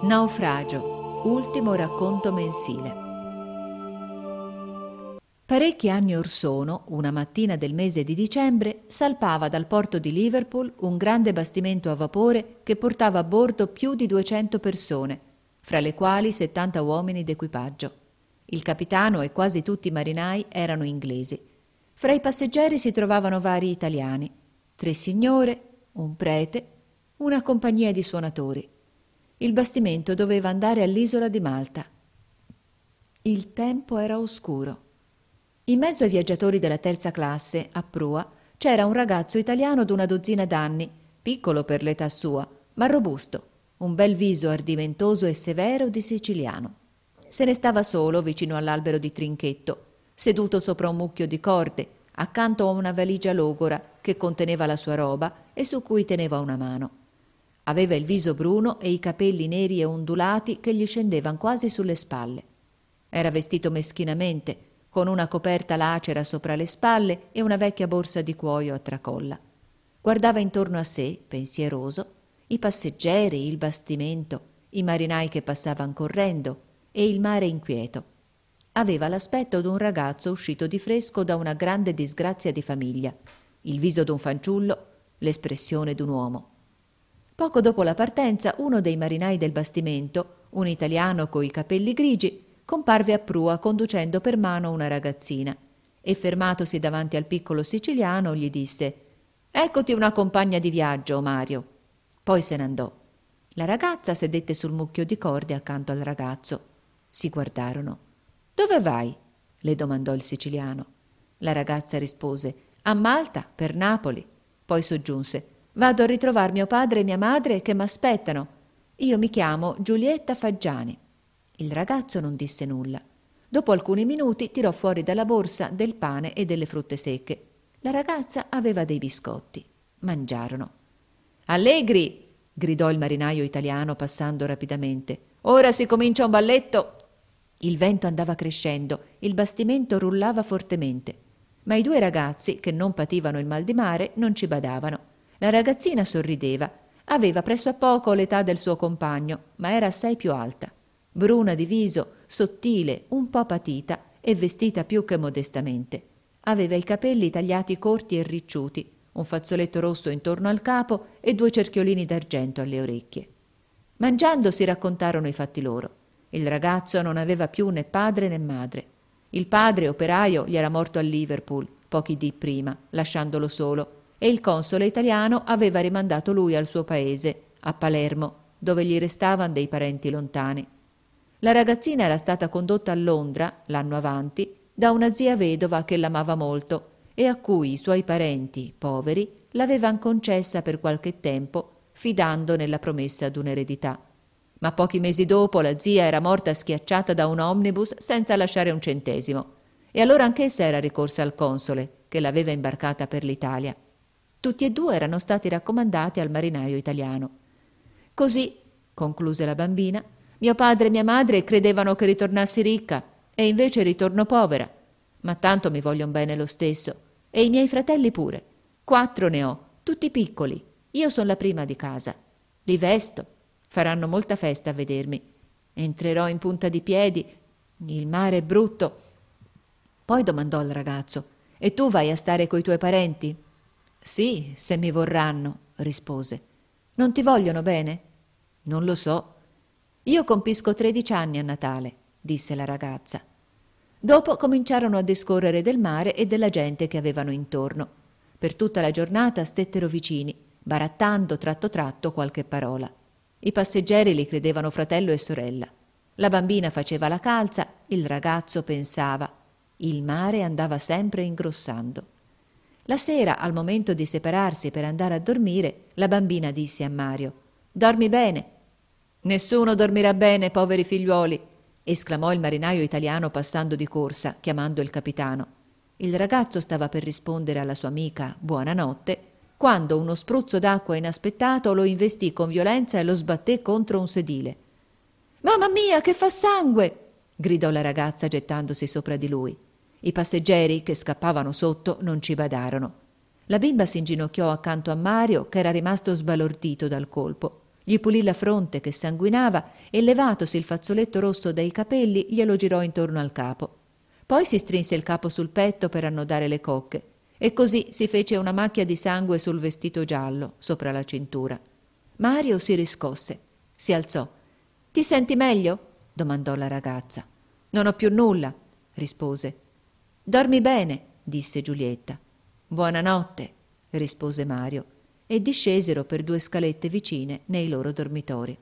Naufragio, ultimo racconto mensile. Parecchi anni or sono, una mattina del mese di dicembre, salpava dal porto di Liverpool un grande bastimento a vapore che portava a bordo più di 200 persone, fra le quali 70 uomini d'equipaggio. Il capitano e quasi tutti i marinai erano inglesi. Fra i passeggeri si trovavano vari italiani, 3 signore, un prete, una compagnia di suonatori. Il bastimento doveva andare all'isola di Malta. Il tempo era oscuro. In mezzo ai viaggiatori della terza classe, a prua, c'era un ragazzo italiano d'una dozzina d'anni, piccolo per l'età sua, ma robusto, un bel viso ardimentoso e severo di siciliano. Se ne stava solo vicino all'albero di Trinchetto, seduto sopra un mucchio di corde, accanto a una valigia logora che conteneva la sua roba e su cui teneva una mano. Aveva il viso bruno e i capelli neri e ondulati che gli scendevano quasi sulle spalle. Era vestito meschinamente, con una coperta lacera sopra le spalle e una vecchia borsa di cuoio a tracolla. Guardava intorno a sé, pensieroso, i passeggeri, il bastimento, i marinai che passavano correndo e il mare inquieto. Aveva l'aspetto d'un ragazzo uscito di fresco da una grande disgrazia di famiglia, il viso d'un fanciullo, l'espressione d'un uomo. Poco dopo la partenza, uno dei marinai del bastimento, un italiano coi capelli grigi, comparve a prua conducendo per mano una ragazzina e, fermatosi davanti al piccolo siciliano, gli disse: «Eccoti una compagna di viaggio, Mario». Poi se n'andò. La ragazza sedette sul mucchio di corde accanto al ragazzo. Si guardarono. «Dove vai?» le domandò il siciliano. La ragazza rispose: «A Malta, per Napoli». Poi soggiunse: «Vado a ritrovare mio padre e mia madre che m'aspettano. Io mi chiamo Giulietta Faggiani». Il ragazzo non disse nulla. Dopo alcuni minuti tirò fuori dalla borsa del pane e delle frutte secche. La ragazza aveva dei biscotti. Mangiarono. «Allegri!» gridò il marinaio italiano passando rapidamente. «Ora si comincia un balletto!» Il vento andava crescendo, il bastimento rullava fortemente. Ma i 2 ragazzi, che non pativano il mal di mare, non ci badavano. La ragazzina sorrideva. Aveva presso a poco l'età del suo compagno, ma era assai più alta. Bruna di viso, sottile, un po' patita e vestita più che modestamente. Aveva i capelli tagliati corti e ricciuti, un fazzoletto rosso intorno al capo e 2 cerchiolini d'argento alle orecchie. Mangiando si raccontarono i fatti loro. Il ragazzo non aveva più né padre né madre. Il padre, operaio, gli era morto a Liverpool pochi dì prima, lasciandolo solo, e il console italiano aveva rimandato lui al suo paese, a Palermo, dove gli restavano dei parenti lontani. La ragazzina era stata condotta a Londra, l'anno avanti, da una zia vedova che l'amava molto e a cui i suoi parenti, poveri, l'avevano concessa per qualche tempo, fidando nella promessa d'un'eredità. Ma pochi mesi dopo la zia era morta schiacciata da un omnibus senza lasciare un centesimo, e allora anch'essa era ricorsa al console, che l'aveva imbarcata per l'Italia. Tutti e 2 erano stati raccomandati al marinaio italiano. «Così», concluse la bambina, «mio padre e mia madre credevano che ritornassi ricca e invece ritorno povera. Ma tanto mi vogliono bene lo stesso. E i miei fratelli pure. 4 ne ho, tutti piccoli. Io sono la prima di casa. Li vesto. Faranno molta festa a vedermi. Entrerò in punta di piedi. Il mare è brutto». Poi domandò al ragazzo: «E tu vai a stare coi tuoi parenti?» «Sì, se mi vorranno», rispose. «Non ti vogliono bene?» «Non lo so». «Io compisco 13 anni a Natale», disse la ragazza. Dopo cominciarono a discorrere del mare e della gente che avevano intorno. Per tutta la giornata stettero vicini, barattando tratto tratto qualche parola. I passeggeri li credevano fratello e sorella. La bambina faceva la calza, il ragazzo pensava. Il mare andava sempre ingrossando. La sera, al momento di separarsi per andare a dormire, la bambina disse a Mario: «Dormi bene». «Nessuno dormirà bene, poveri figliuoli», esclamò il marinaio italiano passando di corsa, chiamando il capitano. Il ragazzo stava per rispondere alla sua amica buonanotte, quando uno spruzzo d'acqua inaspettato lo investì con violenza e lo sbatté contro un sedile. «Mamma mia, che fa sangue!» gridò la ragazza gettandosi sopra di lui. I passeggeri, che scappavano sotto, non ci badarono. La bimba si inginocchiò accanto a Mario, che era rimasto sbalordito dal colpo. Gli pulì la fronte che sanguinava e, levatosi il fazzoletto rosso dai capelli, glielo girò intorno al capo. Poi si strinse il capo sul petto per annodare le cocche e così si fece una macchia di sangue sul vestito giallo sopra la cintura. Mario si riscosse, si alzò. «Ti senti meglio?» domandò la ragazza. «Non ho più nulla», rispose. «Dormi bene», disse Giulietta. «Buonanotte», rispose Mario, e discesero per 2 scalette vicine nei loro dormitori.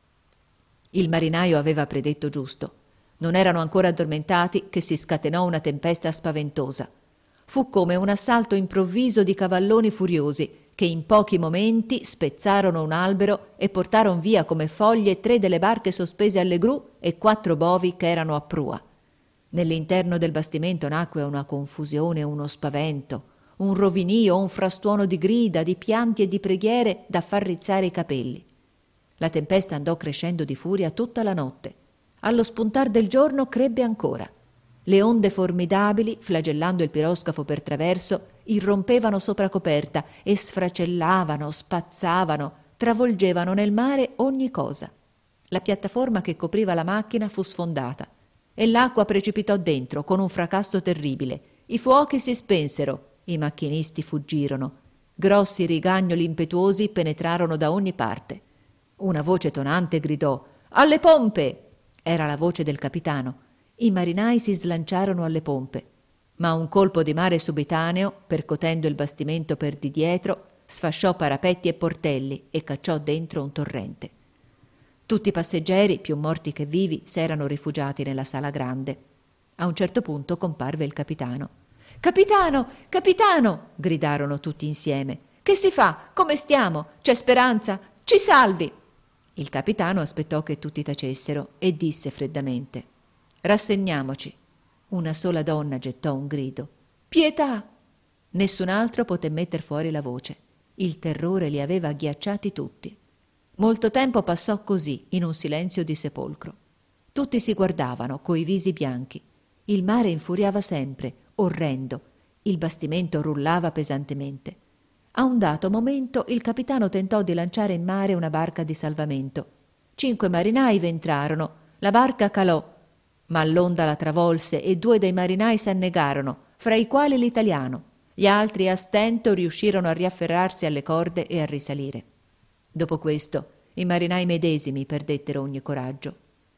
Il marinaio aveva predetto giusto. Non erano ancora addormentati che si scatenò una tempesta spaventosa. Fu come un assalto improvviso di cavalloni furiosi che in pochi momenti spezzarono un albero e portarono via come foglie 3 delle barche sospese alle gru e 4 bovi che erano a prua. Nell'interno del bastimento nacque una confusione, uno spavento, un rovinio, un frastuono di grida, di pianti e di preghiere da far rizzare i capelli. La tempesta andò crescendo di furia tutta la notte. Allo spuntar del giorno crebbe ancora. Le onde formidabili, flagellando il piroscafo per traverso, irrompevano sopra coperta e sfracellavano, spazzavano, travolgevano nel mare ogni cosa. La piattaforma che copriva la macchina fu sfondata e l'acqua precipitò dentro con un fracasso terribile. I fuochi si spensero, i macchinisti fuggirono. Grossi rigagnoli impetuosi penetrarono da ogni parte. Una voce tonante gridò: «Alle pompe!» Era la voce del capitano. I marinai si slanciarono alle pompe, ma un colpo di mare subitaneo, percotendo il bastimento per di dietro, sfasciò parapetti e portelli e cacciò dentro un torrente. Tutti i passeggeri, più morti che vivi, s'erano rifugiati nella sala grande. A un certo punto comparve il capitano. «Capitano! Capitano!» gridarono tutti insieme. «Che si fa? Come stiamo? C'è speranza? Ci salvi!» Il capitano aspettò che tutti tacessero e disse freddamente: «Rassegniamoci». Una sola donna gettò un grido: «Pietà!» Nessun altro poté metter fuori la voce. Il terrore li aveva agghiacciati tutti. Molto tempo passò così, in un silenzio di sepolcro. Tutti si guardavano, coi visi bianchi. Il mare infuriava sempre, orrendo. Il bastimento rullava pesantemente. A un dato momento il capitano tentò di lanciare in mare una barca di salvamento. 5 marinai v'entrarono. La barca calò, ma l'onda la travolse e 2 dei marinai s'annegarono, fra i quali l'italiano. Gli altri a stento riuscirono a riafferrarsi alle corde e a risalire. Dopo questo i marinai medesimi perdettero ogni coraggio.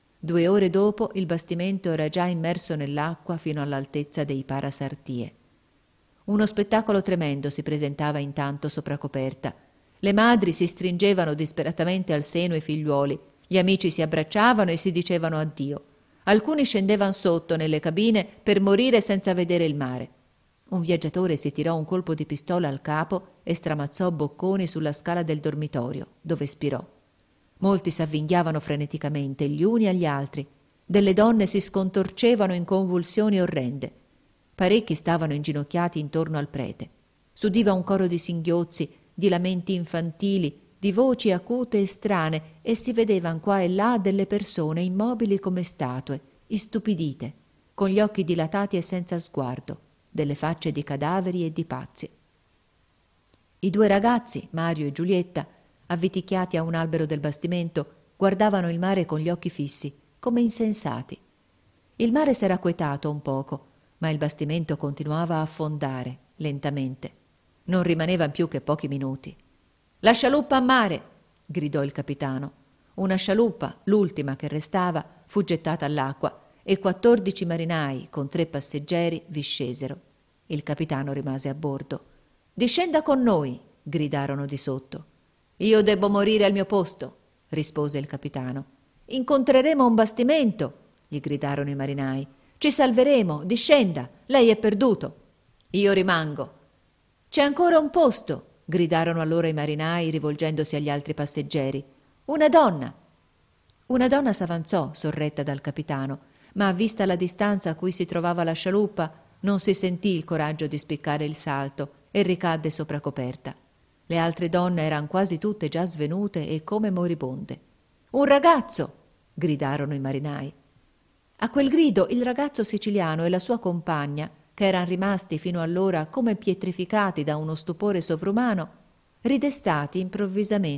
2 ore dopo il bastimento era già immerso nell'acqua fino all'altezza dei parasartie. Uno spettacolo tremendo si presentava intanto sopra coperta. Le madri si stringevano disperatamente al seno i figliuoli, gli amici si abbracciavano e si dicevano addio. Alcuni scendevano sotto nelle cabine per morire senza vedere il mare. Un viaggiatore si tirò un colpo di pistola al capo e stramazzò bocconi sulla scala del dormitorio, dove spirò. Molti s'avvinghiavano freneticamente gli uni agli altri. Delle donne si scontorcevano in convulsioni orrende. Parecchi stavano inginocchiati intorno al prete. S'udiva un coro di singhiozzi, di lamenti infantili, di voci acute e strane, e si vedevan qua e là delle persone immobili come statue, istupidite, con gli occhi dilatati e senza sguardo, delle facce di cadaveri e di pazzi. I 2 ragazzi, Mario e Giulietta, avviticchiati a un albero del bastimento, guardavano il mare con gli occhi fissi, come insensati. Il mare s'era quetato un poco, ma il bastimento continuava a affondare, lentamente. Non rimanevan più che pochi minuti. «La scialuppa a mare!» gridò il capitano. Una scialuppa, l'ultima che restava, fu gettata all'acqua e 14 marinai con 3 passeggeri vi scesero. Il capitano rimase a bordo. «Discenda con noi!» gridarono di sotto. «Io debbo morire al mio posto!» rispose il capitano. «Incontreremo un bastimento!» gli gridarono i marinai. «Ci salveremo, discenda, lei è perduto!» «Io rimango!» «C'è ancora un posto!» gridarono allora i marinai rivolgendosi agli altri passeggeri. «Una donna!» Una donna s'avanzò, sorretta dal capitano, ma vista la distanza a cui si trovava la scialuppa, non si sentì il coraggio di spiccare il salto e ricadde sopra coperta. Le altre donne eran quasi tutte già svenute e come moribonde. «Un ragazzo!» gridarono i marinai. A quel grido il ragazzo siciliano e la sua compagna, che eran rimasti fino allora come pietrificati da uno stupore sovrumano, ridestati improvvisamente,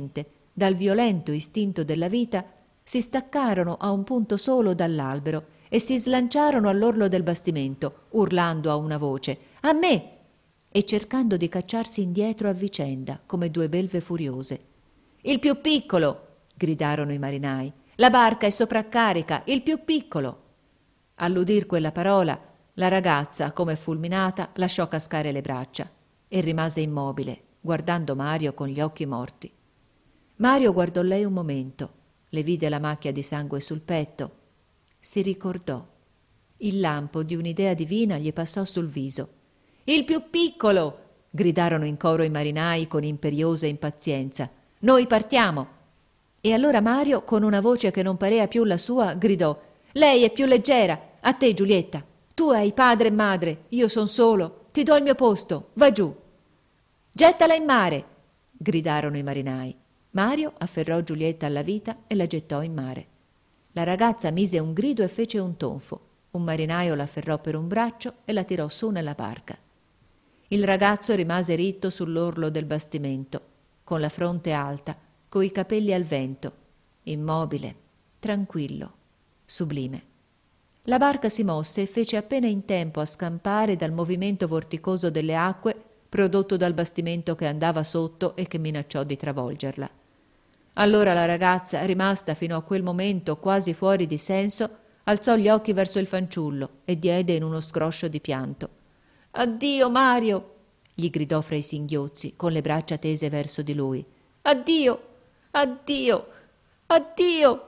dal violento istinto della vita, si staccarono a un punto solo dall'albero e si slanciarono all'orlo del bastimento, urlando a una voce «A me!» e cercando di cacciarsi indietro a vicenda come due belve furiose. «Il più piccolo!» gridarono i marinai. «La barca è sopraccarica! Il più piccolo!» All'udir quella parola, la ragazza, come fulminata, lasciò cascare le braccia e rimase immobile, guardando Mario con gli occhi morti. Mario guardò lei un momento, le vide la macchia di sangue sul petto, si ricordò. Il lampo di un'idea divina gli passò sul viso. «Il più piccolo!» gridarono in coro i marinai con imperiosa impazienza. «Noi partiamo!» E allora Mario, con una voce che non parea più la sua, gridò: «Lei è più leggera! A te, Giulietta! Tu hai padre e madre, io son solo, ti do il mio posto, va giù!» «Gettala in mare!» gridarono i marinai. Mario afferrò Giulietta alla vita e la gettò in mare. La ragazza mise un grido e fece un tonfo. Un marinaio l'afferrò per un braccio e la tirò su nella barca. Il ragazzo rimase ritto sull'orlo del bastimento, con la fronte alta, coi capelli al vento, immobile, tranquillo, sublime. La barca si mosse e fece appena in tempo a scampare dal movimento vorticoso delle acque prodotto dal bastimento che andava sotto e che minacciò di travolgerla. Allora la ragazza, rimasta fino a quel momento quasi fuori di senso, alzò gli occhi verso il fanciullo e diede in uno scroscio di pianto. «Addio, Mario!» gli gridò fra i singhiozzi, con le braccia tese verso di lui. «Addio! Addio! Addio!»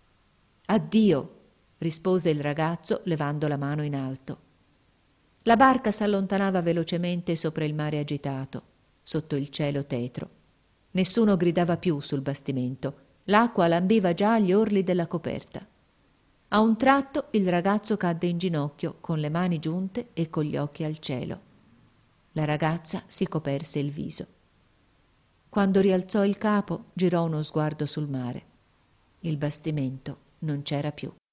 «Addio!» rispose il ragazzo levando la mano in alto. La barca s'allontanava velocemente sopra il mare agitato, sotto il cielo tetro. Nessuno gridava più sul bastimento, l'acqua lambiva già gli orli della coperta. A un tratto il ragazzo cadde in ginocchio con le mani giunte e con gli occhi al cielo. La ragazza si coperse il viso. Quando rialzò il capo, girò uno sguardo sul mare. Il bastimento non c'era più.